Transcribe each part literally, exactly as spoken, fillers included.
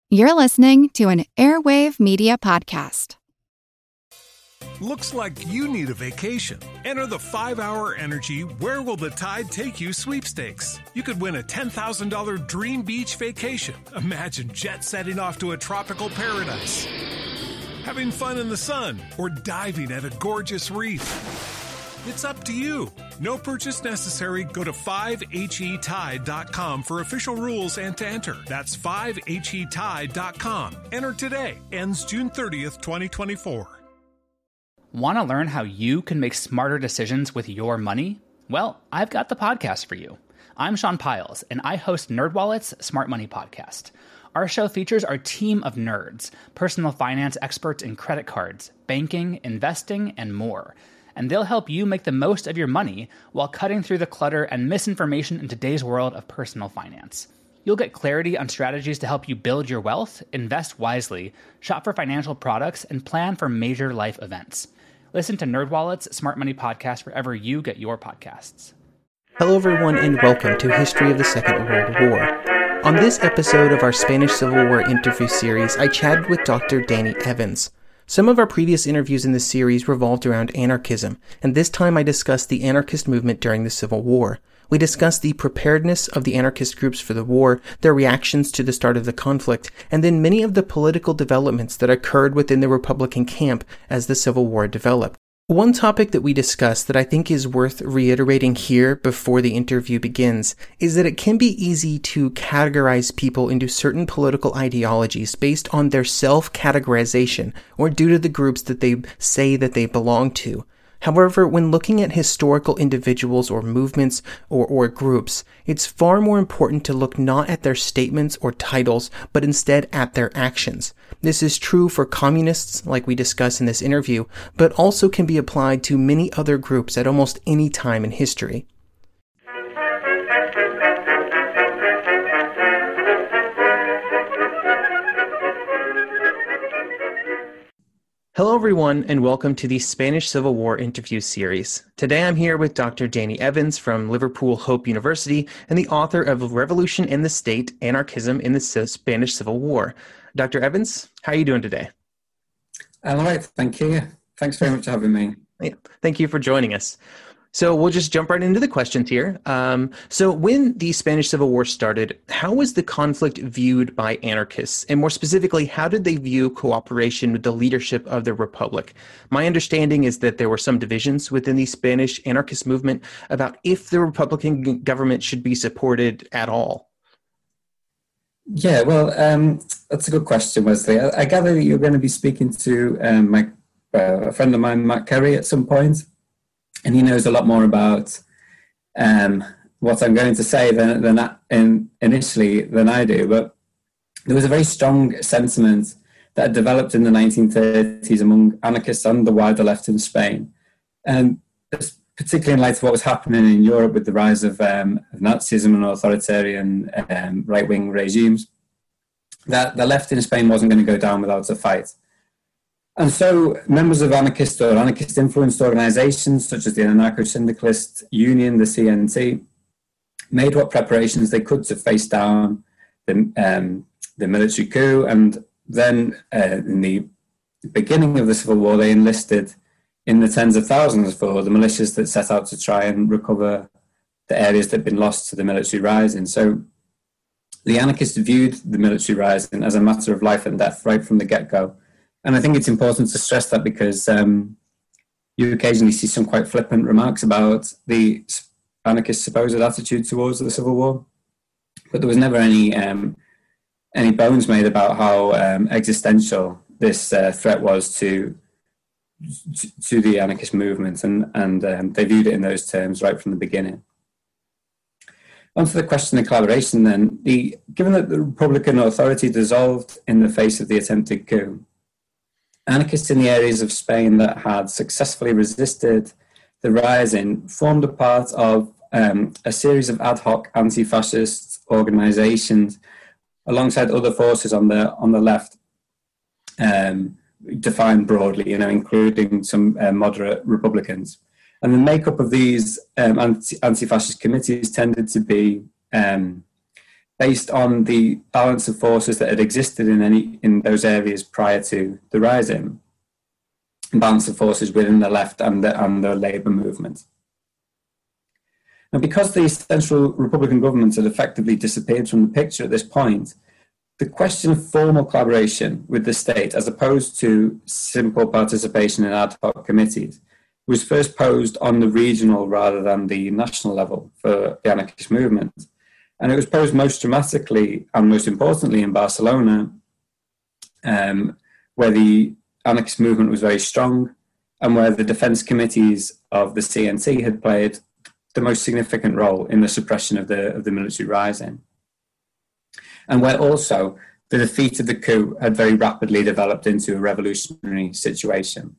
You're listening to an Airwave Media Podcast. Looks like you need a vacation. Enter the five-hour Energy Where Will the Tide Take You sweepstakes. You could win a ten thousand dollars dream beach vacation. Imagine jet-setting off to a tropical paradise, having fun in the sun, or diving at a gorgeous reef. It's up to you. No purchase necessary. Go to five H E tide dot com for official rules and to enter. That's five H E tide dot com. Enter today. Ends June thirtieth, twenty twenty-four. Want to learn how you can make smarter decisions with your money? Well, I've got the podcast for you. I'm Sean Piles, and I host NerdWallet's Smart Money Podcast. Our show features our team of nerds, personal finance experts in credit cards, banking, investing, and more. And they'll help you make the most of your money while cutting through the clutter and misinformation in today's world of personal finance. You'll get clarity on strategies to help you build your wealth, invest wisely, shop for financial products, and plan for major life events. Listen to NerdWallet's Smart Money Podcast wherever you get your podcasts. Hello everyone and welcome to History of the Second World War. On this episode of our Spanish Civil War interview series, I chatted with Doctor Danny Evans. Some of our previous interviews in this series revolved around anarchism, and this time I discussed the anarchist movement during the Civil War. We discussed the preparedness of the anarchist groups for the war, their reactions to the start of the conflict, and then many of the political developments that occurred within the Republican camp as the Civil War developed. One topic that we discussed that I think is worth reiterating here before the interview begins is that it can be easy to categorize people into certain political ideologies based on their self-categorization or due to the groups that they say that they belong to. However, when looking at historical individuals or movements or, or groups, it's far more important to look not at their statements or titles, but instead at their actions. This is true for communists, like we discuss in this interview, but also can be applied to many other groups at almost any time in history. Hello everyone, and welcome to the Spanish Civil War interview series. Today I'm here with Doctor Danny Evans from Liverpool Hope University and the author of Revolution in the State, Anarchism in the Spanish Civil War. Doctor Evans, how are you doing today? All right, thank you. Thanks very much for having me. Yeah, thank you for joining us. So we'll just jump right into the questions here. Um, so when the Spanish Civil War started, how was the conflict viewed by anarchists? And more specifically, how did they view cooperation with the leadership of the Republic? My understanding is that there were some divisions within the Spanish anarchist movement about if the Republican government should be supported at all. Yeah, well, um, that's a good question, Wesley. I, I gather that you're going to be speaking to um, my, uh, a friend of mine, Matt Kerry, at some point. And he knows a lot more about um, what I'm going to say than, than in, initially than I do. But there was a very strong sentiment that had developed in the nineteen thirties among anarchists and the wider left in Spain, and particularly in light of what was happening in Europe with the rise of, um, of Nazism and authoritarian um, right-wing regimes, that the left in Spain wasn't going to go down without a fight. And so members of anarchist or anarchist-influenced organizations, such as the Anarcho-Syndicalist Union, the C N T, made what preparations they could to face down the, um, the military coup. And then uh, in the beginning of the Civil War, they enlisted in the tens of thousands for the militias that set out to try and recover the areas that had been lost to the military rising. So the anarchists viewed the military rising as a matter of life and death right from the get-go. And I think it's important to stress that because um, you occasionally see some quite flippant remarks about the anarchist supposed attitude towards the Civil War, but there was never any um, any bones made about how um, existential this uh, threat was to to the anarchist movement, and and um, they viewed it in those terms right from the beginning. On to the question of collaboration, then, the given that the Republican authority dissolved in the face of the attempted coup, anarchists in the areas of Spain that had successfully resisted the rising formed a part of um, a series of ad hoc anti-fascist organizations alongside other forces on the on the left, um, defined broadly, you know, including some uh, moderate Republicans. And the makeup of these um, anti- anti-fascist committees tended to be um, based on the balance of forces that had existed in any in those areas prior to the Rising, balance of forces within the left and the, and the labour movement. Now, because these central Republican governments had effectively disappeared from the picture at this point, the question of formal collaboration with the state, as opposed to simple participation in ad hoc committees, was first posed on the regional rather than the national level for the anarchist movement. And it was posed most dramatically and most importantly in Barcelona, um, where the anarchist movement was very strong and where the defence committees of the C N T had played the most significant role in the suppression of the, of the military rising. And where also the defeat of the coup had very rapidly developed into a revolutionary situation.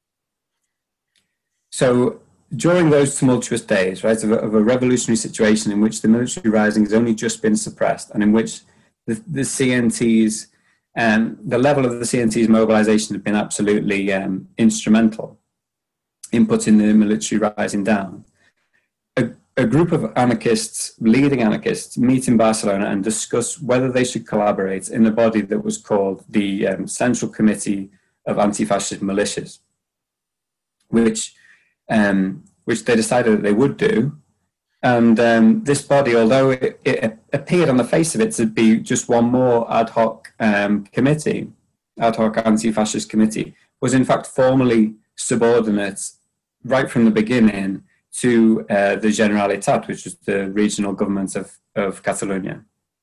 So during those tumultuous days, right, of a, of a revolutionary situation in which the military rising has only just been suppressed and in which the, the C N T's, um, the level of the C N T's mobilization had been absolutely um, instrumental in putting the military rising down, a, a group of anarchists, leading anarchists, meet in Barcelona and discuss whether they should collaborate in a body that was called the um, Central Committee of Anti-Fascist Militias, which Um, which they decided that they would do. And um, this body, although it, it appeared on the face of it to be just one more ad hoc um, committee, ad hoc anti-fascist committee, was in fact formally subordinate right from the beginning to uh, the Generalitat, which was the regional government of, of Catalonia.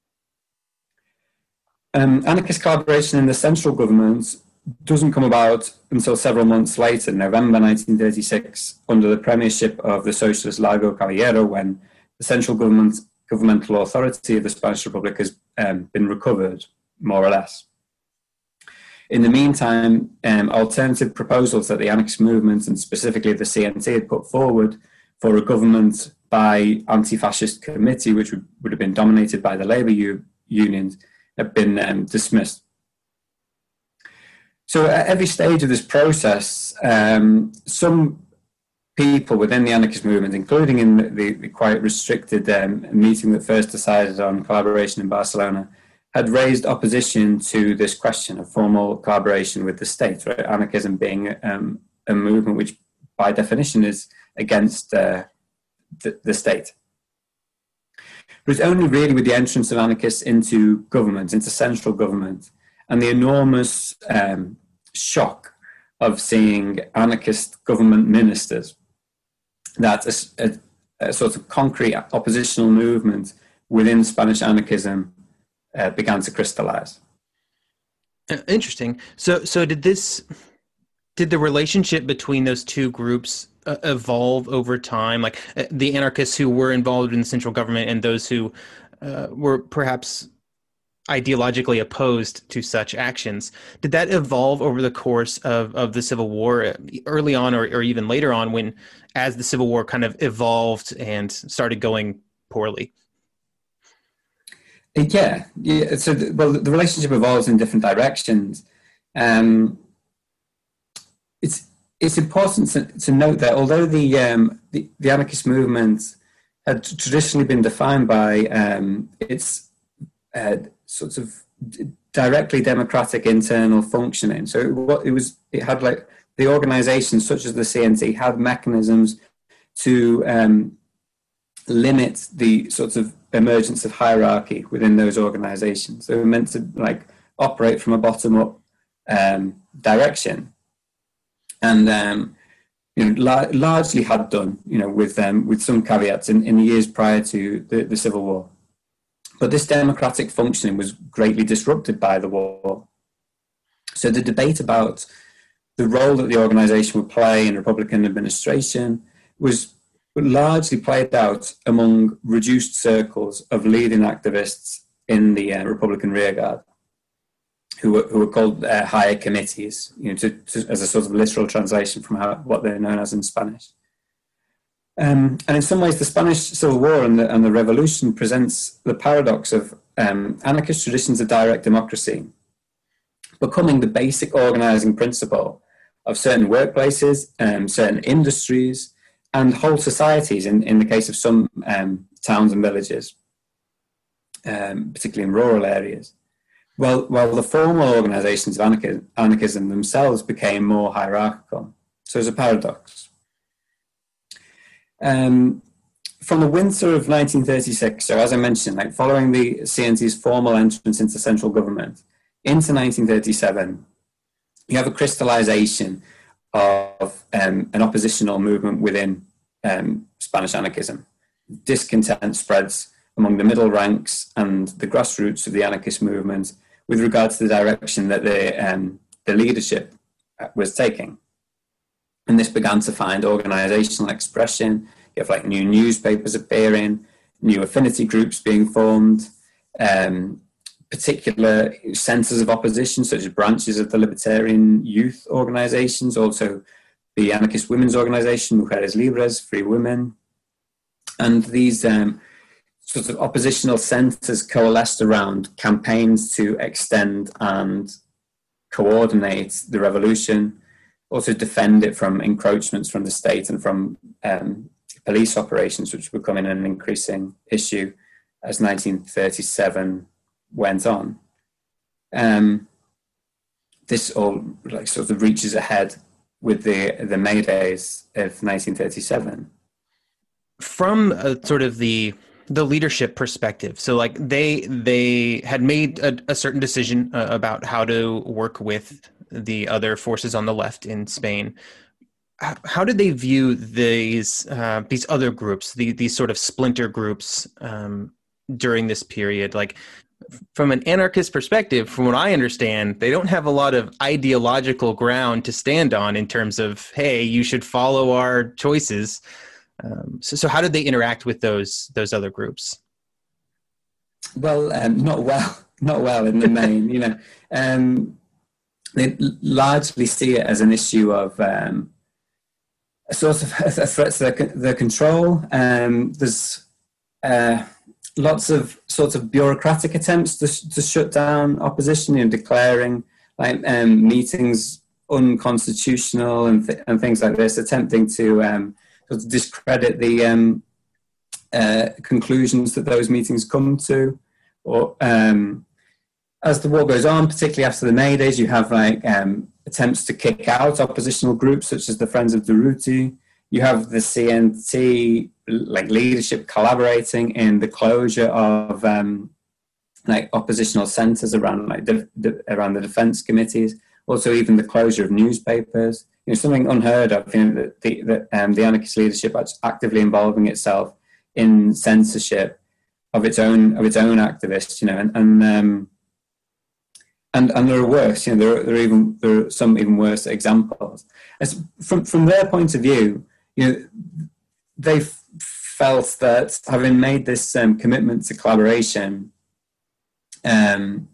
Um, anarchist collaboration in the central government doesn't come about until several months later, November nineteen thirty-six, under the premiership of the socialist Largo Caballero, when the central government, governmental authority of the Spanish Republic has um, been recovered, more or less. In the meantime, um, alternative proposals that the anarchist movement, and specifically the C N T, had put forward for a government by anti-fascist committee, which would, would have been dominated by the labour u- unions, have been um, dismissed. So at every stage of this process, um, some people within the anarchist movement, including in the, the, the quite restricted um, meeting that first decided on collaboration in Barcelona, had raised opposition to this question of formal collaboration with the state, right? Anarchism being um, a movement which by definition is against uh, the, the state. It was only really with the entrance of anarchists into government, into central government, and the enormous um, shock of seeing anarchist government ministers that a, a, a sort of concrete oppositional movement within Spanish anarchism uh, began to crystallize. Interesting. So, so did this, did the relationship between those two groups uh, evolve over time? Like uh, the anarchists who were involved in the central government and those who uh, were perhaps ideologically opposed to such actions. Did that evolve over the course of, of the Civil War, early on or, or even later on, when as the Civil War kind of evolved and started going poorly? Yeah, yeah. So, the, well, the relationship evolves in different directions. Um, it's it's important to, to note that although the, um, the the anarchist movement had traditionally been defined by um, its uh, sort of directly democratic internal functioning. So it, it was, it had like the organizations such as the C N T had mechanisms to um, limit the sort of emergence of hierarchy within those organizations. They were meant to like operate from a bottom up um, direction, and um, you know, la- largely had done, you know, with um, with some caveats in, in the years prior to the, the Civil War. But this democratic functioning was greatly disrupted by the war. So the debate about the role that the organization would play in Republican administration was largely played out among reduced circles of leading activists in the uh, Republican rearguard, who were, who were called uh, higher committees, you know, to, to, as a sort of literal translation from how, what they're known as in Spanish. Um, and in some ways, the Spanish Civil War and the, and the Revolution presents the paradox of um, anarchist traditions of direct democracy becoming the basic organizing principle of certain workplaces, um, certain industries, and whole societies in, in the case of some um, towns and villages. um, particularly in rural areas. Well, while the formal organizations of anarchism, anarchism themselves became more hierarchical. So it's a paradox. Um, from the winter of nineteen thirty-six, so as I mentioned, like following the C N T's formal entrance into central government, into nineteen thirty-seven, you have a crystallization of um, an oppositional movement within um, Spanish anarchism. Discontent spreads among the middle ranks and the grassroots of the anarchist movement with regard to the direction that the, um, the leadership was taking. And this began to find organizational expression. You have like new newspapers appearing, new affinity groups being formed, um, particular centers of opposition, such as branches of the libertarian youth organizations, also the anarchist women's organization, Mujeres Libres, Free Women. And these um, sort of oppositional centers coalesced around campaigns to extend and coordinate the revolution, also defend it from encroachments from the state and from um, police operations, which were becoming an increasing issue as nineteen thirty-seven went on. Um, this all like sort of reaches ahead with the the May Days of nineteen thirty-seven. From uh, sort of the the leadership perspective, so like they they had made a, a certain decision uh, about how to work with the other forces on the left in Spain. How, how did they view these uh, these other groups, the, these sort of splinter groups um, during this period? Like, from an anarchist perspective, from what I understand, they don't have a lot of ideological ground to stand on in terms of, hey, you should follow our choices. Um, so, so how did they interact with those those other groups? Well, um, not well, not well in the main. You know, um, they largely see it as an issue of um, a sort of a threat to their, their control. Um, there's uh, lots of sort of bureaucratic attempts to, to shut down opposition, you know, declaring like um, meetings unconstitutional and th- and things like this, attempting to um, sort of discredit the um, uh, conclusions that those meetings come to. Or um, as the war goes on, particularly after the May Days, you have like um, attempts to kick out oppositional groups such as the Friends of Durruti. You have the C N T like leadership collaborating in the closure of um, like oppositional centres around like de- de- around the defence committees. Also, even the closure of newspapers. You know, something unheard of. You know, that the the, um, the anarchist leadership is actively involving itself in censorship of its own of its own activists. You know, and and um, and, and there are worse. You know, there are, there are even there are some even worse examples. As from from their point of view, you know, they felt that having made this um, commitment to collaboration, um,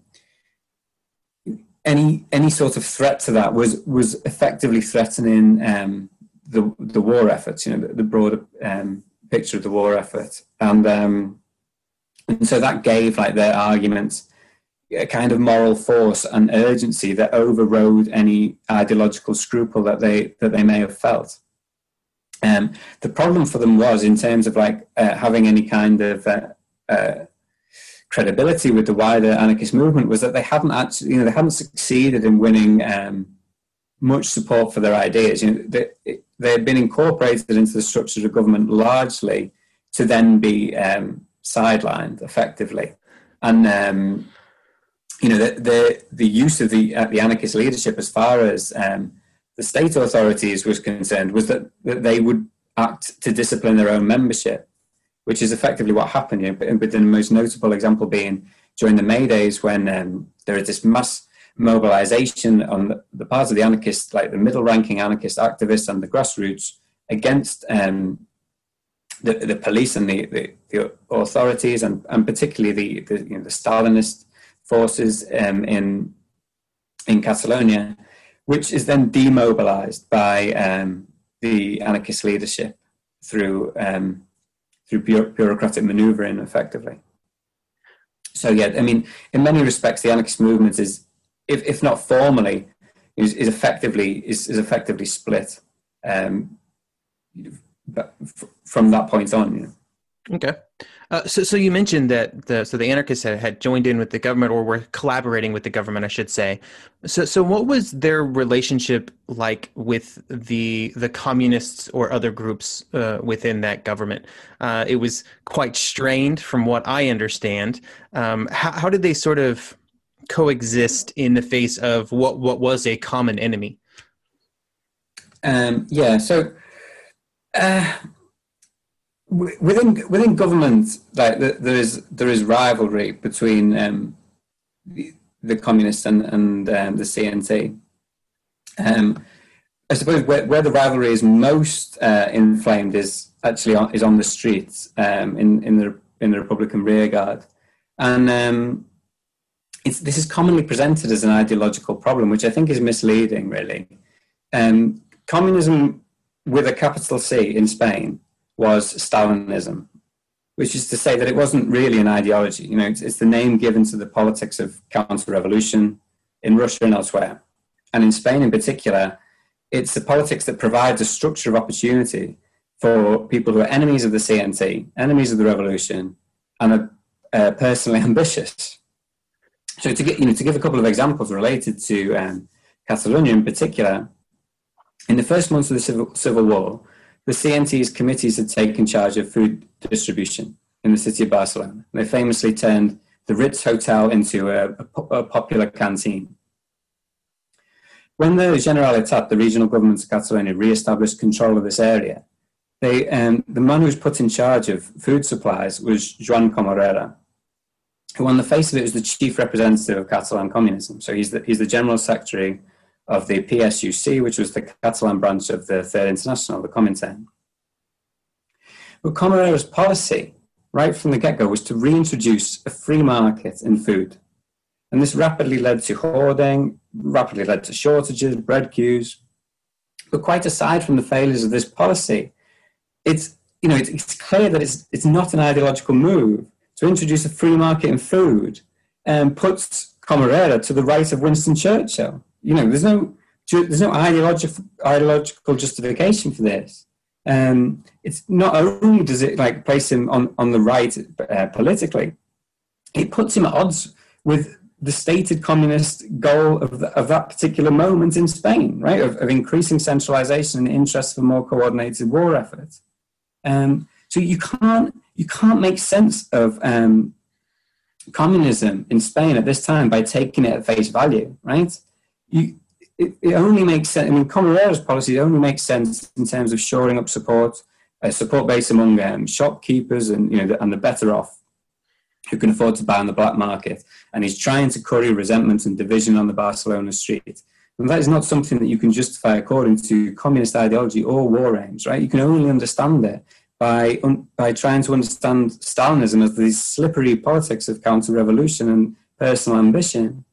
any any sort of threat to that was was effectively threatening um, the the war efforts. You know, the, the broader um, picture of the war effort, and um, and so that gave like their arguments a kind of moral force and urgency that overrode any ideological scruple that they that they may have felt. Um, the problem for them was in terms of like uh, having any kind of uh, uh, credibility with the wider anarchist movement was that they hadn't actually, you know, they hadn't succeeded in winning um, much support for their ideas. You know, they, they had been incorporated into the structure of government largely to then be um, sidelined effectively, and um, you know the, the the use of the uh, the anarchist leadership as far as um, the state authorities was concerned was that, that they would act to discipline their own membership, which is effectively what happened. You know, but the most notable example being during the May Days when um, there is this mass mobilization on the, the part of the anarchists, like the middle-ranking anarchist activists and the grassroots, against um, the, the police and the, the, the authorities, and, and particularly the, the, you know, the Stalinist forces um, in in Catalonia, which is then demobilized by um, the anarchist leadership through um, through bureaucratic maneuvering, effectively. So yeah, I mean, in many respects, the anarchist movement is, if if not formally, is, is effectively is, is effectively split. Um, but from that point on, you know. Okay. Uh, so, so you mentioned that the so the anarchists had, had joined in with the government, or were collaborating with the government, I should say. So, so what was their relationship like with the the communists or other groups uh, within that government? Uh, it was quite strained, from what I understand. Um, how, how did they sort of coexist in the face of what what was a common enemy? Um, yeah. So. Uh... Within within government, like there is there is rivalry between um, the, the communists and and um, the C N T. Um, I suppose where, where the rivalry is most uh, inflamed is actually on, is on the streets um, in in the in the Republican rearguard, and um, it's this is commonly presented as an ideological problem, which I think is misleading. Really, um, communism with a capital C in Spain was Stalinism, which is to say that it wasn't really an ideology. You know, it's, it's the name given to the politics of counter-revolution in Russia and elsewhere. And in Spain in particular, it's the politics that provides a structure of opportunity for people who are enemies of the C N T, enemies of the revolution, and are uh, personally ambitious. So to, get, you know, to give a couple of examples related to um, Catalonia in particular, in the first months of the Civil, Civil War, the C N T's committees had taken charge of food distribution in the city of Barcelona. They famously turned the Ritz Hotel into a, a, a popular canteen. When the Generalitat, the regional government of Catalonia, re-established control of this area, they, um, the man who was put in charge of food supplies was Joan Comorera, who on the face of it was the chief representative of Catalan communism. So he's the, he's the general secretary of the P S U C, which was the Catalan branch of the Third International, the Comintern. But Comorera's policy, right from the get-go, was to reintroduce a free market in food. And this rapidly led to hoarding, rapidly led to shortages, bread queues. But quite aside from the failures of this policy, it's, you know, it's, it's clear that it's, it's not an ideological move to introduce a free market in food and puts Comorera to the right of Winston Churchill. You know, there's no there's no ideological ideological justification for this. Um, it's not only does it like place him on, on the right uh, politically, it puts him at odds with the stated communist goal of, the, of that particular moment in Spain, right? Of, of increasing centralization and interest for more coordinated war efforts. Um, so you can't you can't make sense of um, communism in Spain at this time by taking it at face value, right? You, it, it only makes sense. I mean, Comorera's policy only makes sense in terms of shoring up support, a support base among um, shopkeepers and you know the, and the better off, who can afford to buy on the black market. And he's trying to curry resentment and division on the Barcelona street. And that is not something that you can justify according to communist ideology or war aims, right? You can only understand it by un, by trying to understand Stalinism as these slippery politics of counter-revolution and personal ambition.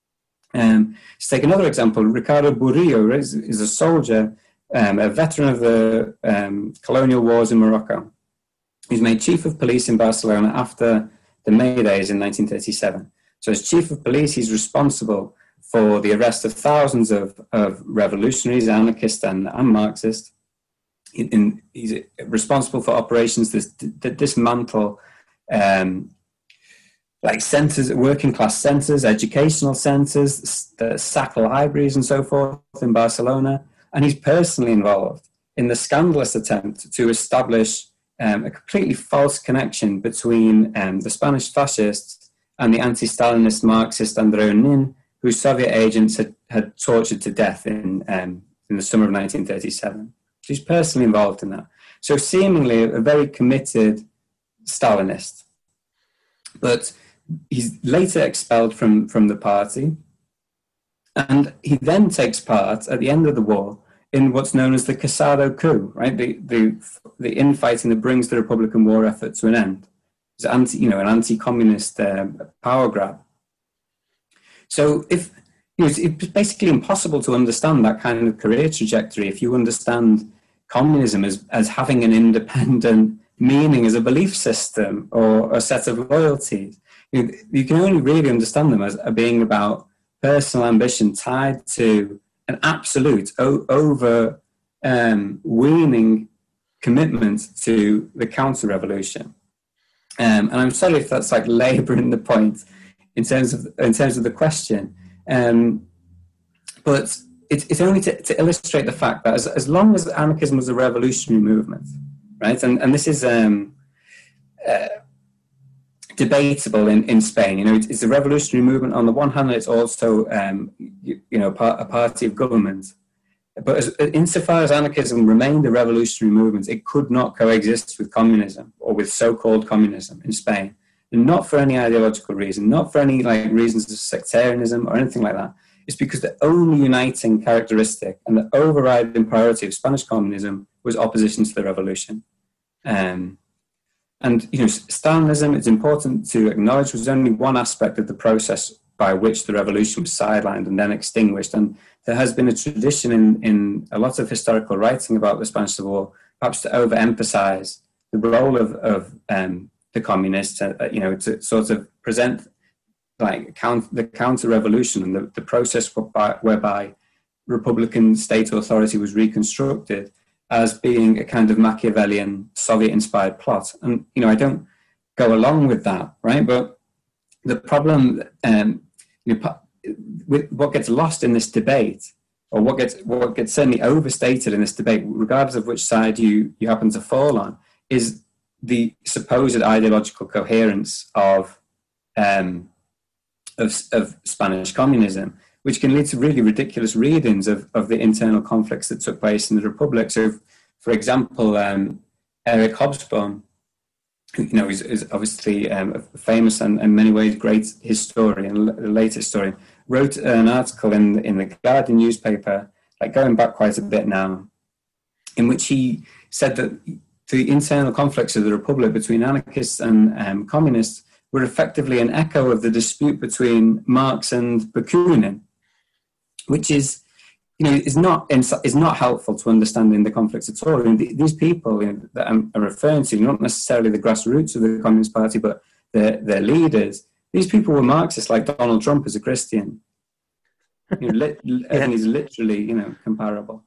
Um, to take another example, Ricardo Burillo is, is a soldier, um, a veteran of the um, colonial wars in Morocco. He's made chief of police in Barcelona after the May Days in nineteen thirty-seven. So as chief of police, he's responsible for the arrest of thousands of, of revolutionaries, anarchists and, and Marxists. In, in, he's responsible for operations that, that dismantle um, like centers, working class centers, educational centers, that sack libraries and so forth in Barcelona. And he's personally involved in the scandalous attempt to establish um, a completely false connection between um, the Spanish fascists and the anti-Stalinist Marxist Andreu Nin, who Soviet agents had, had tortured to death in, um, in the summer of nineteen thirty-seven. So he's personally involved in that. So seemingly a very committed Stalinist. But he's later expelled from, from the party, and he then takes part at the end of the war in what's known as the Casado coup, right? The the, the infighting that brings the Republican war effort to an end. It's anti, you know, an anti-communist uh, power grab. So if you know, it's, it's basically impossible to understand that kind of career trajectory if you understand communism as as having an independent meaning as a belief system or a set of loyalties. You, you can only really understand them as, as being about personal ambition tied to an absolute o- over um, weaning commitment to the counter-revolution. Um, and I'm sorry if that's like labouring the point in terms of in terms of the question, um, but it's, it's only to, to illustrate the fact that as, as long as anarchism was a revolutionary movement, right, and and this is um, uh, debatable in, in Spain. You know, it's, it's a revolutionary movement on the one hand, and it's also um, you, you know part, a party of government. But as, insofar as anarchism remained a revolutionary movement, it could not coexist with communism or with so-called communism in Spain, and not for any ideological reason, not for any like reasons of sectarianism or anything like that. It's because the only uniting characteristic and the overriding priority of Spanish communism was opposition to the revolution. Um, and you know, Stalinism, it's important to acknowledge, was only one aspect of the process by which the revolution was sidelined and then extinguished. And there has been a tradition in, in a lot of historical writing about the Spanish Civil War, perhaps to overemphasize the role of, of um, the communists, uh, you know, to sort of present like count, the counter-revolution and the, the process whereby, whereby Republican state authority was reconstructed as being a kind of Machiavellian Soviet-inspired plot. And, you know, I don't go along with that, right? But the problem, um, you know, with what gets lost in this debate, or what gets what gets certainly overstated in this debate, regardless of which side you, you happen to fall on, is the supposed ideological coherence of, um, of, of Spanish communism, which can lead to really ridiculous readings of, of the internal conflicts that took place in the Republic. So, for example, um, Eric Hobsbawm, you know, is, is obviously um, a famous and in many ways great historian, a late historian, wrote an article in in the Guardian newspaper, like going back quite a bit now, in which he said that the internal conflicts of the Republic between anarchists and um, communists were effectively an echo of the dispute between Marx and Bakunin, which is, you know, is not is not helpful to understanding the conflicts at all. I mean, these people, you know, that I'm referring to, not necessarily the grassroots of the Communist Party, but their their leaders. These people were Marxists, like Donald Trump is a Christian. You know, lit, yeah. Everything is literally, you know, comparable.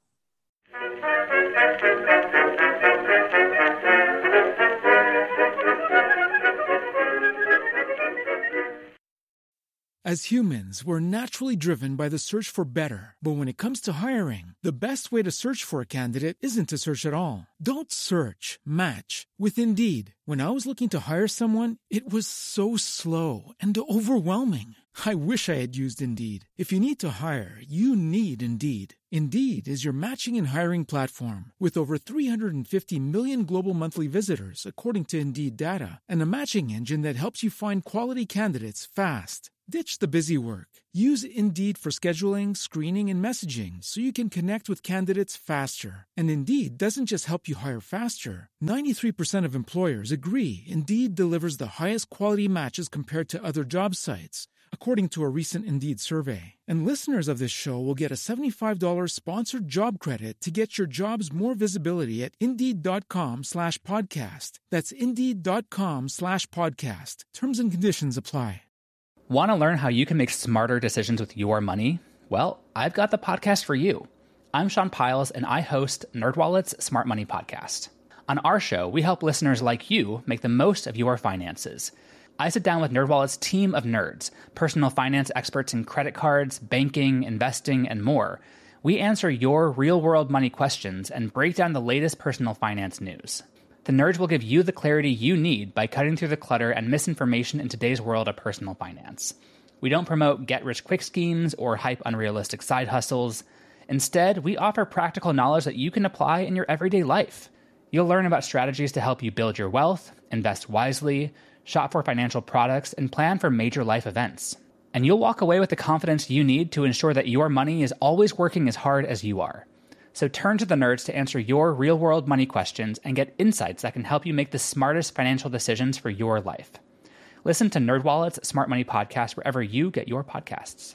As humans, we're naturally driven by the search for better. But when it comes to hiring, the best way to search for a candidate isn't to search at all. Don't search, match with Indeed. When I was looking to hire someone, it was so slow and overwhelming. I wish I had used Indeed. If you need to hire, you need Indeed. Indeed is your matching and hiring platform with over three hundred fifty million global monthly visitors, according to Indeed data, and a matching engine that helps you find quality candidates fast. Ditch the busy work. Use Indeed for scheduling, screening, and messaging so you can connect with candidates faster. And Indeed doesn't just help you hire faster. ninety-three percent of employers agree Indeed delivers the highest quality matches compared to other job sites, according to a recent Indeed survey. And listeners of this show will get a seventy-five dollars sponsored job credit to get your jobs more visibility at Indeed.com slash podcast. That's Indeed.com slash podcast. Terms and conditions apply. Want to learn how you can make smarter decisions with your money? Well, I've got the podcast for you. I'm Sean Pyles, and I host NerdWallet's Smart Money Podcast. On our show, we help listeners like you make the most of your finances. I sit down with NerdWallet's team of nerds, personal finance experts in credit cards, banking, investing, and more. We answer your real-world money questions and break down the latest personal finance news. The nerds will give you the clarity you need by cutting through the clutter and misinformation in today's world of personal finance. We don't promote get-rich-quick schemes or hype unrealistic side hustles. Instead, we offer practical knowledge that you can apply in your everyday life. You'll learn about strategies to help you build your wealth, invest wisely, shop for financial products, and plan for major life events. And you'll walk away with the confidence you need to ensure that your money is always working as hard as you are. So turn to the nerds to answer your real-world money questions and get insights that can help you make the smartest financial decisions for your life. Listen to NerdWallet's Smart Money Podcast wherever you get your podcasts.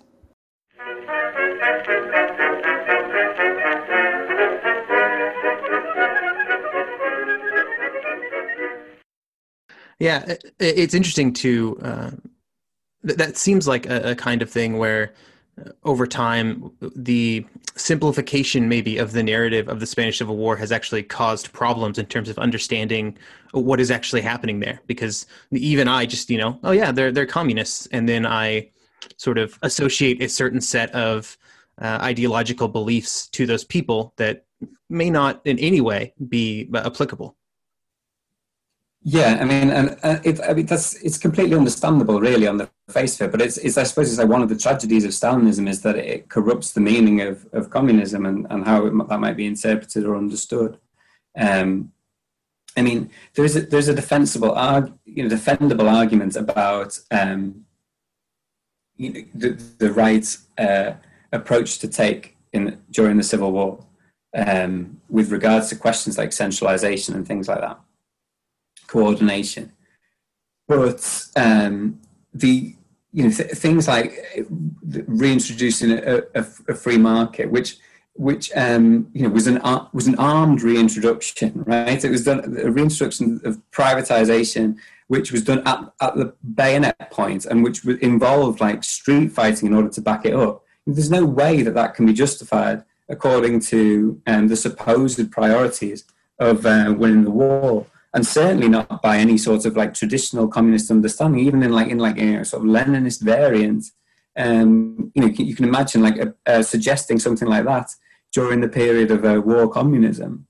Yeah, it, it's interesting to, uh, th- that seems like a, a kind of thing where over time, the simplification maybe of the narrative of the Spanish Civil War has actually caused problems in terms of understanding what is actually happening there. Because even I just, you know, oh yeah, they're they're communists, and then I sort of associate a certain set of uh, ideological beliefs to those people that may not in any way be applicable. Yeah, I mean, and uh, it, I mean that's it's completely understandable, really, on the face of it. But it's, it's I suppose, it's like one of the tragedies of Stalinism is that it corrupts the meaning of, of communism and, and how it, that might be interpreted or understood. Um, I mean, there is a, there's a defensible, arg, you know, defendable argument about um, you know, the, the right uh, approach to take in during the Civil War um, with regards to questions like centralization and things like that. Coordination, but um, the you know th- things like reintroducing a, a, a free market, which which um, you know was an ar- was an armed reintroduction, right? It was done a reintroduction of privatization, which was done at, at the bayonet point, and which involved like street fighting in order to back it up. There's no way that that can be justified according to um, the supposed priorities of uh, winning the war. And certainly not by any sort of like traditional communist understanding, even in like in like a sort of Leninist variant. Um, you know, you can imagine like a, a suggesting something like that during the period of uh, war communism.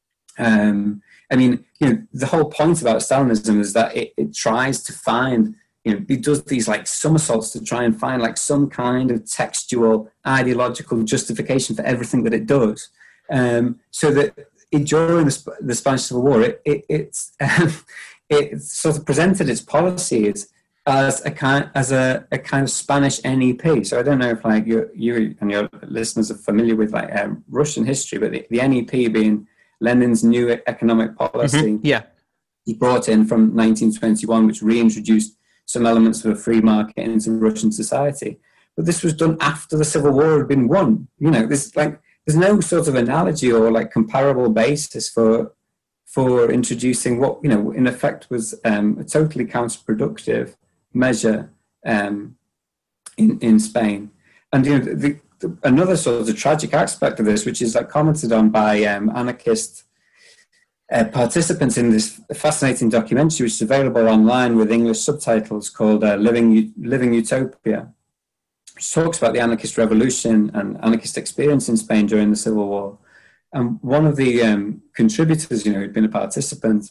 Um, I mean, you know, the whole point about Stalinism is that it, it tries to find, you know, it does these like somersaults to try and find like some kind of textual ideological justification for everything that it does, um, so that. It, during the, the Spanish Civil War, it, it, it's, um, it sort of presented its policies as a kind as a, a kind of Spanish N E P. So I don't know if like you you and your listeners are familiar with like um, Russian history, but the, the N E P being Lenin's new economic policy, mm-hmm. yeah, he brought in from nineteen twenty-one, which reintroduced some elements of a free market into Russian society. But this was done after the Civil War had been won. You know, this like. There's no sort of analogy or like comparable basis for for introducing what, you know, in effect was um, a totally counterproductive measure um, in in Spain. And you know, the, the, another sort of tragic aspect of this, which is like commented on by um, anarchist uh, participants in this fascinating documentary, which is available online with English subtitles, called uh, "Living Living Utopia." Which talks about the anarchist revolution and anarchist experience in Spain during the Civil War. And one of the um, contributors, you know, who'd been a participant,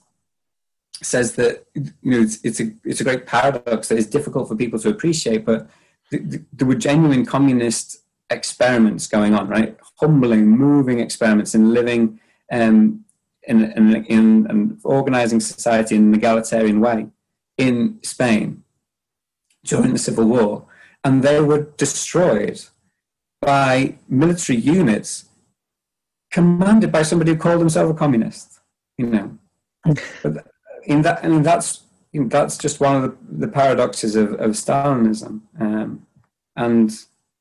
says that, you know, it's, it's, a, it's a great paradox that is difficult for people to appreciate, but th- th- there were genuine communist experiments going on, right? Humbling, moving experiments in living um, in, in, in, in organizing society in an egalitarian way in Spain during the Civil War. And they were destroyed by military units commanded by somebody who called himself a communist. You know, but in that, I mean, that's you know, that's just one of the, the paradoxes of, of Stalinism. Um, and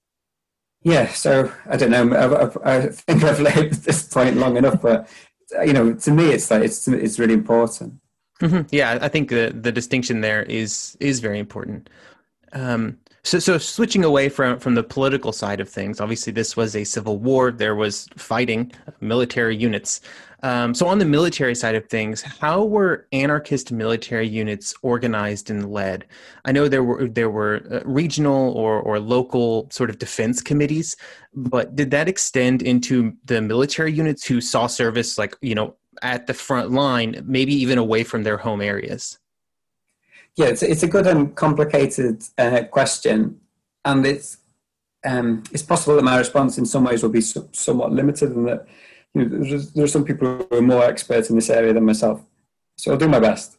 yeah, so I don't know. I, I think I've labored this point long enough, but you know, to me, it's like it's it's really important. Mm-hmm. Yeah, I think the the distinction there is is very important. Um, So, so switching away from, from the political side of things, obviously this was a civil war. There was fighting, military units. Um, so on the military side of things, how were anarchist military units organized and led? I know there were there were uh, regional or, or local sort of defense committees, but did that extend into the military units who saw service, like, you know, at the front line, maybe even away from their home areas? Yeah, it's, it's a good and complicated uh, question, and it's um, it's possible that my response in some ways will be so, somewhat limited, and that you know there's, there are some people who are more experts in this area than myself. So I'll do my best.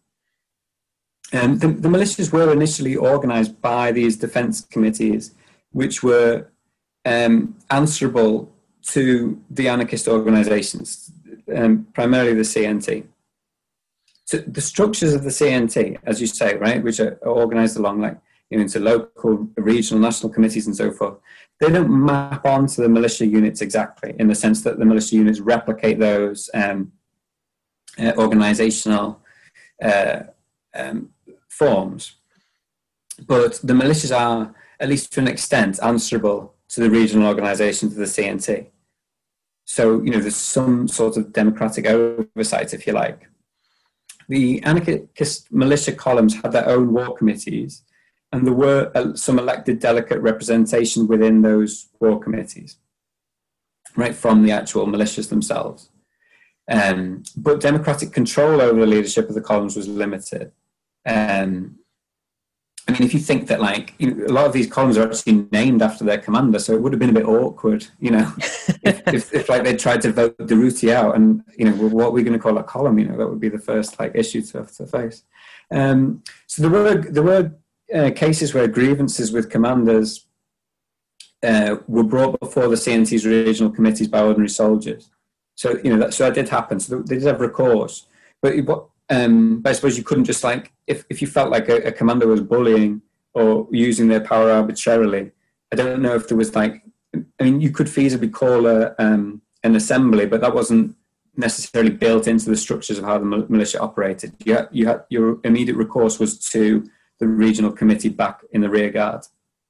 Um, the, the militias were initially organised by these defence committees, which were um, answerable to the anarchist organisations, um, primarily the C N T. So the structures of the C N T, as you say, right, which are organised along like you know into local, regional, national committees and so forth, they don't map onto the militia units exactly, in the sense that the militia units replicate those um, uh, organisational uh, um, forms. But the militias are, at least to an extent, answerable to the regional organizations of the C N T. So, you know, there's some sort of democratic oversight, if you like. The anarchist militia columns had their own war committees, and there were some elected delegate representation within those war committees, right, from the actual militias themselves. Um, but democratic control over the leadership of the columns was limited. Um, I mean, if you think that, like, you know, a lot of these columns are actually named after their commander, so it would have been a bit awkward, you know, if, if, if like they tried to vote Durruti out, and you know, well, what are we going to call a column? You know, that would be the first like issue to have to face. Um, so there were there were uh, cases where grievances with commanders uh, were brought before the C N T's regional committees by ordinary soldiers. So you know, that, so that did happen. So they did have recourse, but what. Um, but I suppose you couldn't just like, if, if you felt like a, a commander was bullying or using their power arbitrarily, I don't know if there was like, I mean, you could feasibly call a, um, an assembly, but that wasn't necessarily built into the structures of how the militia operated. You had, you had, your immediate recourse was to the regional committee back in the rear guard.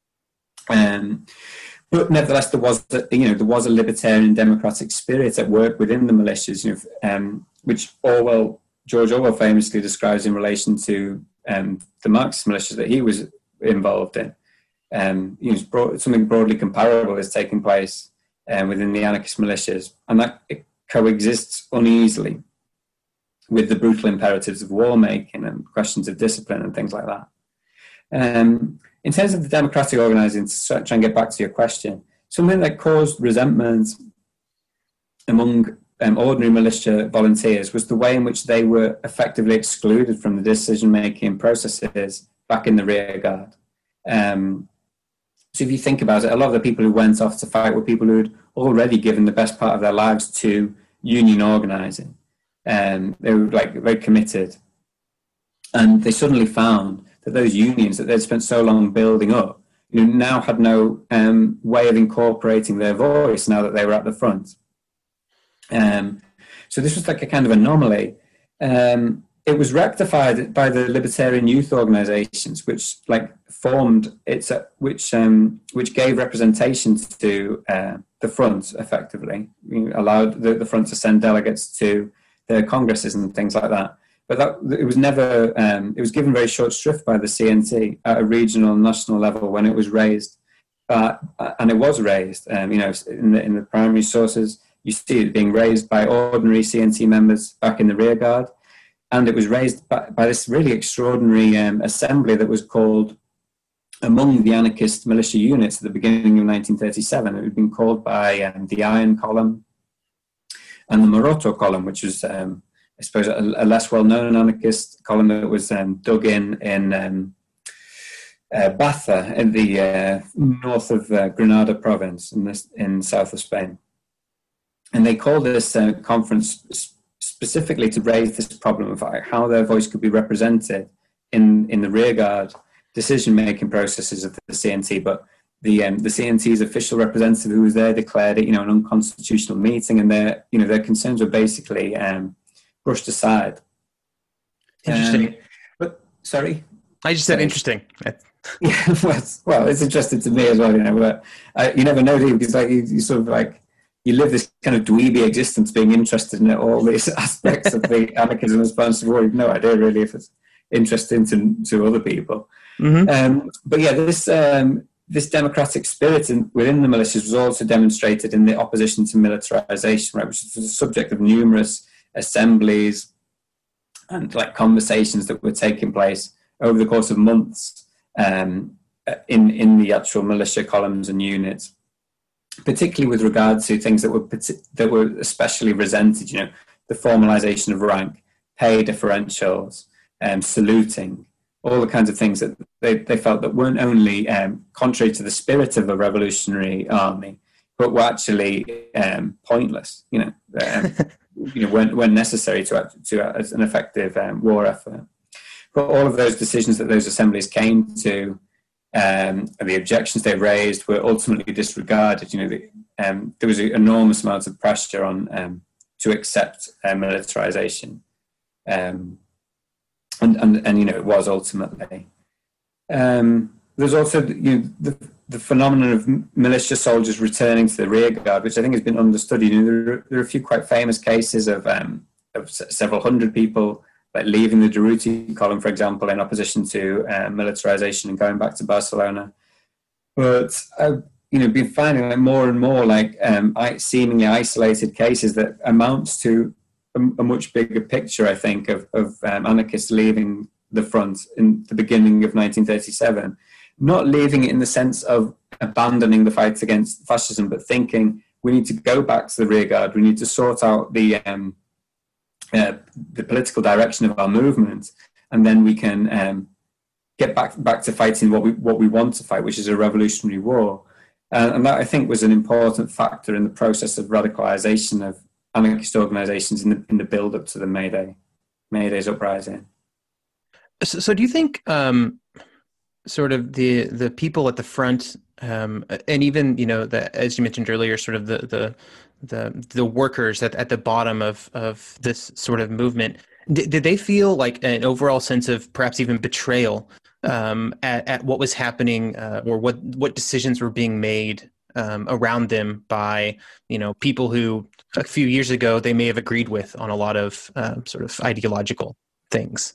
Um, but nevertheless, there was, a, you know, there was a libertarian democratic spirit at work within the militias, you know, um, which Orwell, George Orwell famously describes in relation to um, the Marxist militias that he was involved in. Um, you know, broad, something broadly comparable is taking place um, within the anarchist militias, and that it coexists uneasily with the brutal imperatives of war making and questions of discipline and things like that. Um, in terms of the democratic organising, to try and get back to your question, something that caused resentment among Um, ordinary militia volunteers was the way in which they were effectively excluded from the decision-making processes back in the rear guard. Um, so if you think about it, a lot of the people who went off to fight were people who had already given the best part of their lives to union organising. Um, they were like very committed. And they suddenly found that those unions that they'd spent so long building up, you know, now had no um, way of incorporating their voice now that they were at the front. Um, so this was like a kind of anomaly. Um, it was rectified by the libertarian youth organisations, which like formed it's a, which um, which gave representation to uh, the front effectively, you know, allowed the, the front to send delegates to their congresses and things like that. But that it was never um, it was given very short shrift by the C N T at a regional and national level when it was raised, uh, and it was raised. Um, you know, in the in the primary sources. You see it being raised by ordinary C N T members back in the rear guard. And it was raised by, by this really extraordinary um, assembly that was called among the anarchist militia units at the beginning of nineteen thirty-seven. It had been called by um, the Iron Column and the Maroto Column, which was, um, I suppose, a, a less well-known anarchist column that was um, dug in in um, uh, Baza in the uh, north of uh, Granada province in, this, in south of Spain. And they called this uh, conference specifically to raise this problem of how their voice could be represented in, in the rearguard decision-making processes of the C N T. But the um, the C N T's official representative who was there declared it, you know, an unconstitutional meeting, and their you know their concerns were basically um, brushed aside. Interesting. Um, but sorry, I just said sorry. Interesting. Yeah, well, well, it's interesting to me as well. You know, but uh, you never know, do you? Because like you, you sort of like. You live this kind of dweeby existence, being interested in all these aspects of the anarchism response to war. You've no idea really if it's interesting to, to other people. Mm-hmm. Um, but yeah, this um, this democratic spirit in, within the militias was also demonstrated in the opposition to militarization, right, which is the subject of numerous assemblies and like conversations that were taking place over the course of months um, in in the actual militia columns and units. Particularly with regard to things that were that were especially resented, you know, the formalization of rank, pay differentials, um, saluting, all the kinds of things that they, they felt that weren't only um, contrary to the spirit of a revolutionary army, but were actually um, pointless, you know, um, you know, weren't, weren't necessary to to as an effective um, war effort. But all of those decisions that those assemblies came to. Um, and the objections they raised were ultimately disregarded. You know, the, um, there was an enormous amount of pressure on um, to accept uh, militarization, um, and, and and you know it was ultimately. Um, there's also you know, the the phenomenon of militia soldiers returning to the rear guard, which I think has been understudied. You know, there, are, there are a few quite famous cases of, um, of several hundred people like leaving the Durruti column, for example, in opposition to uh, militarization and going back to Barcelona. But I've you know, been finding like more and more like um, seemingly isolated cases that amounts to a, a much bigger picture, I think, of, of um, anarchists leaving the front in the beginning of nineteen thirty-seven. Not leaving it in the sense of abandoning the fight against fascism, but thinking we need to go back to the rear guard. We need to sort out the um, uh, the political direction of our movement, and then we can um, get back back to fighting what we what we want to fight, which is a revolutionary war. Uh, and that, I think, was an important factor in the process of radicalization of anarchist organizations in the in the build up to the May Day May Day's uprising. So, so do you think? Um... sort of the the people at the front, um, and even, you know, the, as you mentioned earlier, sort of the the the, the workers at, at the bottom of, of this sort of movement, did, did they feel like an overall sense of perhaps even betrayal um, at, at what was happening, uh, or what, what decisions were being made um, around them by, you know, people who a few years ago they may have agreed with on a lot of uh, sort of ideological things?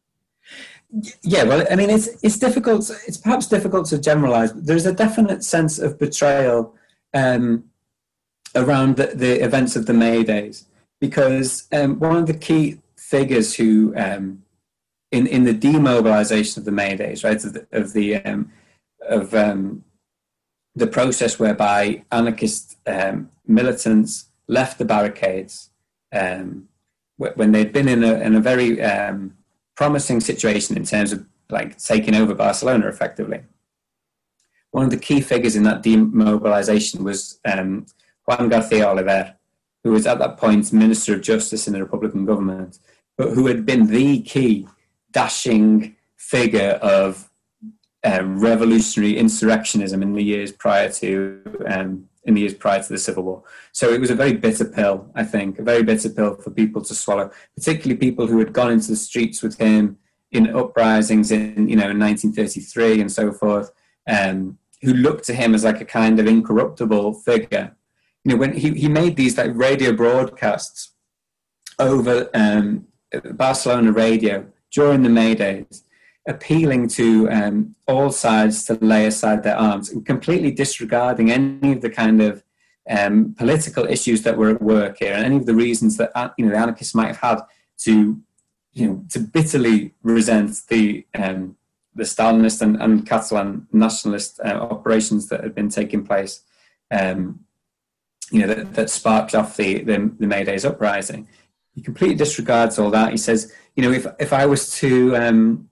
Yeah, well, I mean, it's it's difficult. It's perhaps difficult to generalize. But there's a definite sense of betrayal um, around the, the events of the May Days, because um, one of the key figures who, um, in in the demobilization of the May Days, right, of the of the, um, of, um, the process whereby anarchist um, militants left the barricades um, when they'd been in a in a very um, promising situation in terms of like taking over Barcelona effectively. One of the key figures in that demobilization was um, Juan García Oliver, who was at that point Minister of Justice in the Republican government, but who had been the key dashing figure of um, revolutionary insurrectionism in the years prior to um, in the years prior to the Civil War. So it was a very bitter pill, I think, a very bitter pill for people to swallow, particularly people who had gone into the streets with him in uprisings in, you know, in nineteen thirty-three and so forth, um, who looked to him as like a kind of incorruptible figure. You know, when he, he made these like radio broadcasts over um, Barcelona radio during the May Days, appealing to um, all sides to lay aside their arms and completely disregarding any of the kind of um, political issues that were at work here and any of the reasons that, you know, the anarchists might have had to, you know, to bitterly resent the um, the Stalinist and, and Catalan nationalist uh, operations that had been taking place, um, you know, that, that sparked off the, the, the May Days uprising. He completely disregards all that. He says, you know, if if I was to um,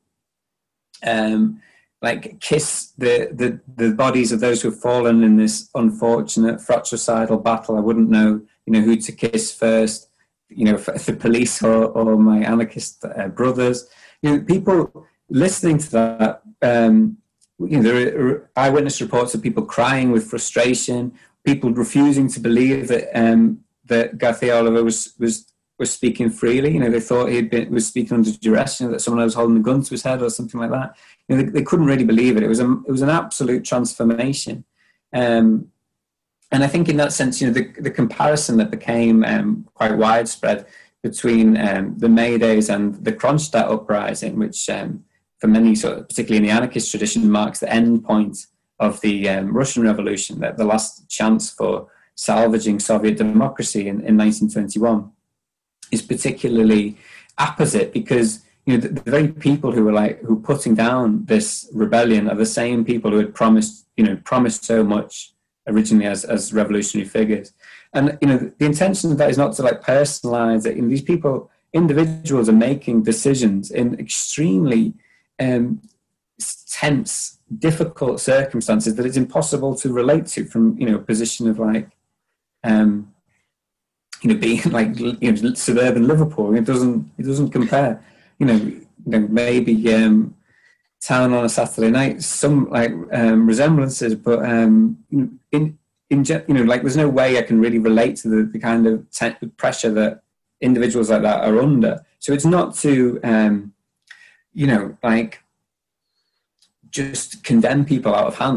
Um, like kiss the, the, the bodies of those who have fallen in this unfortunate fratricidal battle, I wouldn't know, you know, who to kiss first, you know, for the police or, or my anarchist uh, brothers. You know, people listening to that, um, you know, there are eyewitness reports of people crying with frustration, people refusing to believe that um, that García Oliver was was was speaking freely. You know, they thought he had been was speaking under duress, you know, that someone was holding a gun to his head or something like that. You know, they, they couldn't really believe it. It was a, it was an absolute transformation. Um, and I think in that sense, you know, the, the comparison that became um, quite widespread between um, the May Days and the Kronstadt uprising, which um, for many, sort of, particularly in the anarchist tradition, marks the end point of the um, Russian Revolution, that the last chance for salvaging Soviet democracy in, in nineteen twenty-one, is particularly apposite because, you know, the, the very people who were like who were putting down this rebellion are the same people who had promised, you know, promised so much originally as, as revolutionary figures. And, you know, the, the intention of that is not to like personalize it. You know, these people, individuals are making decisions in extremely um, tense, difficult circumstances that it's impossible to relate to from, you know, a position of like, um, you know, being like, you know, suburban Liverpool. It doesn't, it doesn't compare. You know, you know, maybe um, town on a Saturday night, some like um, resemblances, but um, in in you know, like there's no way I can really relate to the, the kind of te- pressure that individuals like that are under. So it's not to, um, you know, like just condemn people out of hand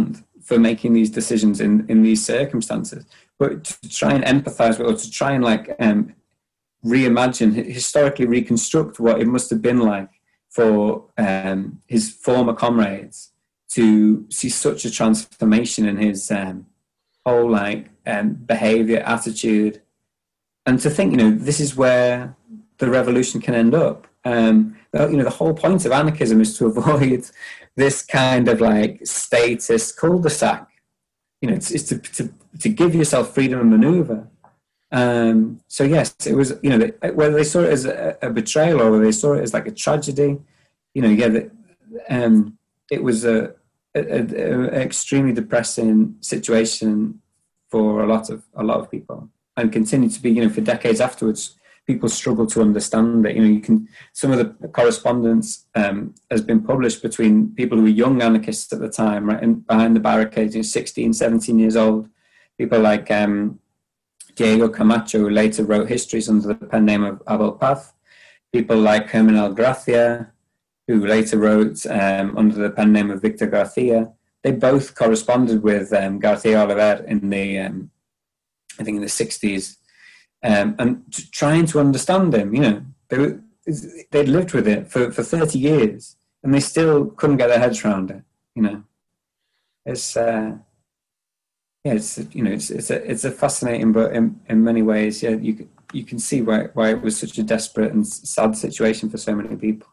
for making these decisions in, in these circumstances, but to try and empathize with, or to try and like um, reimagine, historically reconstruct what it must have been like for um, his former comrades to see such a transformation in his um, whole like um, behavior, attitude, and to think, you know, this is where the revolution can end up. Um, you know, the whole point of anarchism is to avoid this kind of like status cul-de-sac. You know, it's, it's to, to to give yourself freedom of maneuver. Um, so yes, it was, you know, whether they saw it as a, a betrayal or whether they saw it as like a tragedy, you know, yeah, the, um, it was a, a, a, a extremely depressing situation for a lot of a lot of people, and continued to be, you know, for decades afterwards. People struggle to understand it. You know, you can, some of the correspondence um, has been published between people who were young anarchists at the time, right, and behind the barricades, you know, sixteen, seventeen years old. People like um, Diego Camacho, who later wrote histories under the pen name of Abel Paz. People like Germinal Gracia, who later wrote um, under the pen name of Victor Garcia. They both corresponded with um, Garcia Oliver in the, um, I think in the sixties. Um, and t- trying to understand him, you know, they were, they'd lived with it for, for thirty years, and they still couldn't get their heads around it. You know, it's uh, yeah, it's you know, it's it's a it's a fascinating, but in, in many ways, yeah, you you can see why why it was such a desperate and sad situation for so many people.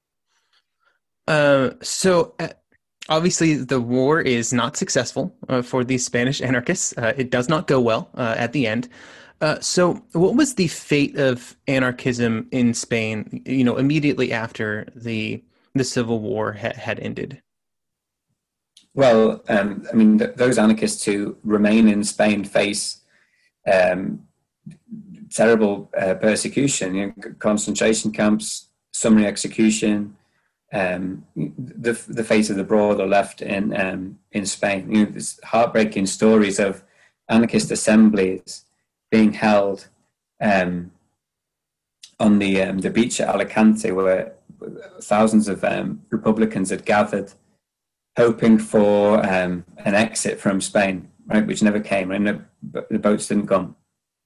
Uh, so. Uh- Obviously, the war is not successful uh, for these Spanish anarchists. Uh, it does not go well uh, at the end. Uh, so what was the fate of anarchism in Spain, you know, immediately after the the Civil War ha- had ended? Well, um, I mean, th- those anarchists who remain in Spain face um, terrible uh, persecution, you know, concentration camps, summary execution. Um, the the fate of the broader left in um, in Spain. You know, there's heartbreaking stories of anarchist assemblies being held um, on the um, the beach at Alicante, where thousands of um, Republicans had gathered, hoping for um, an exit from Spain, right, which never came, and the, the boats didn't come,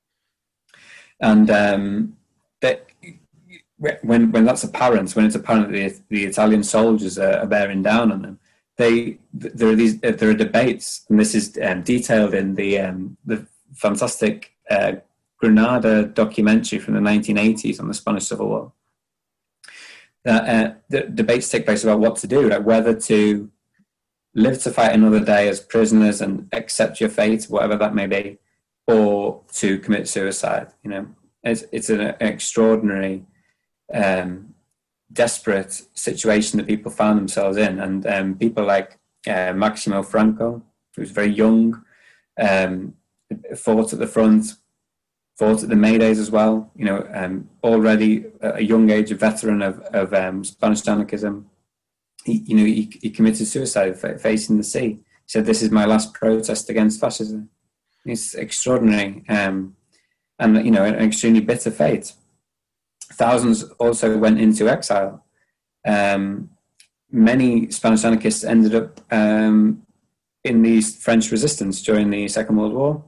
and um, that. When when that's apparent, when it's apparent that the, the Italian soldiers are, are bearing down on them, they there are these there are debates, and this is um, detailed in the um, the fantastic uh, Granada documentary from the nineteen eighties on the Spanish Civil War. That uh, the debates take place about what to do, like whether to live to fight another day as prisoners and accept your fate, whatever that may be, or to commit suicide. You know, it's it's an, an extraordinary. Um, desperate situation that people found themselves in, and um, people like uh, Maximo Franco, who was very young, um, fought at the front, fought at the Maydays as well. You know, um, already at a young age, a veteran of, of um, Spanish anarchism. He, you know, he, he committed suicide facing the sea. He said, "This is my last protest against fascism." It's extraordinary, um, and you know, an extremely bitter fate. Thousands also went into exile. Um, many Spanish anarchists ended up um, in the French resistance during the Second World War.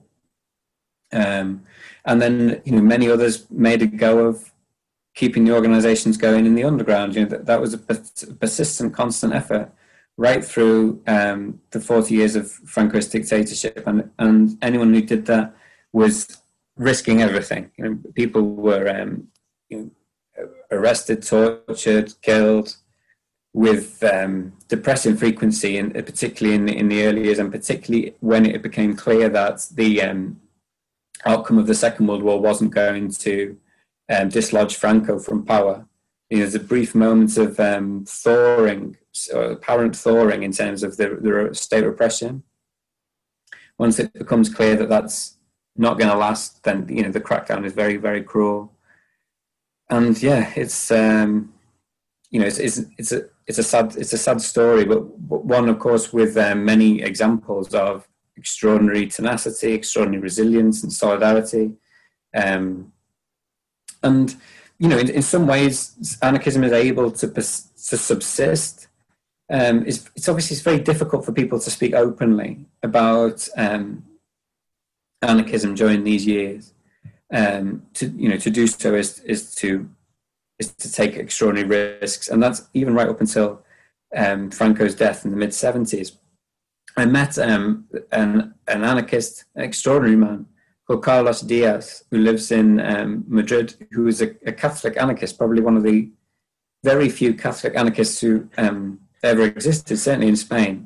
Um, and then, you know, many others made a go of keeping the organizations going in the underground. You know, that, that was a persistent, constant effort right through um, the forty years of Francoist dictatorship. And, and anyone who did that was risking everything. You know, people were... Um, You know, arrested, tortured, killed with um, depressing frequency, and particularly in the, in the early years, and particularly when it became clear that the um, outcome of the Second World War wasn't going to um, dislodge Franco from power. You know, there's a brief moment of um, thawing, or apparent thawing in terms of the, the state repression. Once it becomes clear that that's not going to last, then, you know, the crackdown is very, very cruel. And yeah, it's um, you know, it's, it's it's a it's a sad it's a sad story, but one, of course, with um, many examples of extraordinary tenacity, extraordinary resilience, and solidarity. Um, and you know, in, in some ways, anarchism is able to to subsist um, it's, it's obviously it's very difficult for people to speak openly about um, anarchism during these years. Um, to you know, to do so is is to is to take extraordinary risks, and that's even right up until um, Franco's death in the mid seventies. I met um, an an anarchist, an extraordinary man called Carlos Diaz, who lives in um, Madrid, who is a, a Catholic anarchist, probably one of the very few Catholic anarchists who um, ever existed, certainly in Spain.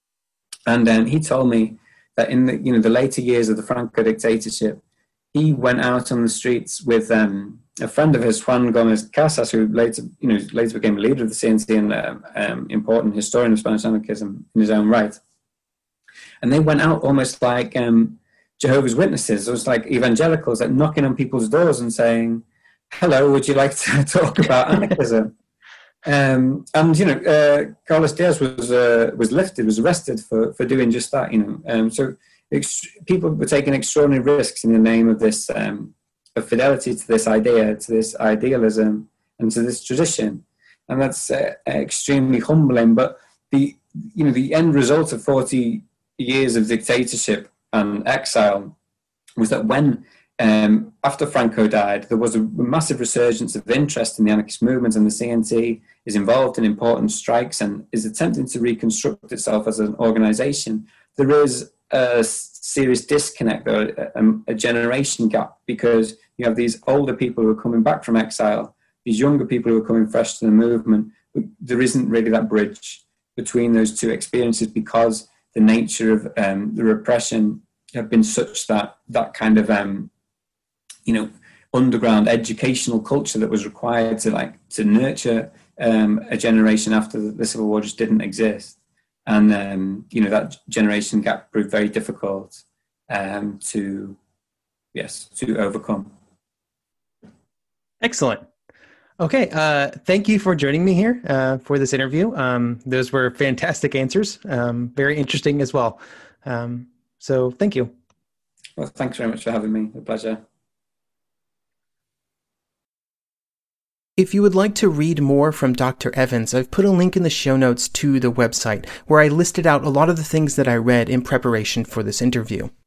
And um, he told me that in the you know the later years of the Franco dictatorship, he went out on the streets with um, a friend of his, Juan Gomez Casas, who later you know later became a leader of the C N C and um, um, important historian of Spanish anarchism in his own right. And they went out almost like um, Jehovah's Witnesses. It was like evangelicals, like knocking on people's doors and saying, "Hello, would you like to talk about anarchism?" Um, and you know, uh, Carlos Diaz was uh, was lifted, was arrested for, for doing just that. You know, um, so ex- people were taking extraordinary risks in the name of this um, of fidelity to this idea, to this idealism, and to this tradition, and that's uh, extremely humbling. But the you know the end result of forty years of dictatorship and exile was that when Um, after Franco died, there was a massive resurgence of interest in the anarchist movement, and the C N C is involved in important strikes and is attempting to reconstruct itself as an organization. There is a serious disconnect, or a, a generation gap, because you have these older people who are coming back from exile, these younger people who are coming fresh to the movement. But there isn't really that bridge between those two experiences, because the nature of um, the repression have been such that that kind of um, you know, underground educational culture that was required to like to nurture um, a generation after the Civil War just didn't exist, and um, you know that generation gap proved very difficult um, to yes to overcome. Excellent. Okay, uh, thank you for joining me here uh, for this interview. Um, those were fantastic answers, um, very interesting as well. Um, so thank you. Well, thanks very much for having me. A pleasure. If you would like to read more from Doctor Evans, I've put a link in the show notes to the website where I listed out a lot of the things that I read in preparation for this interview.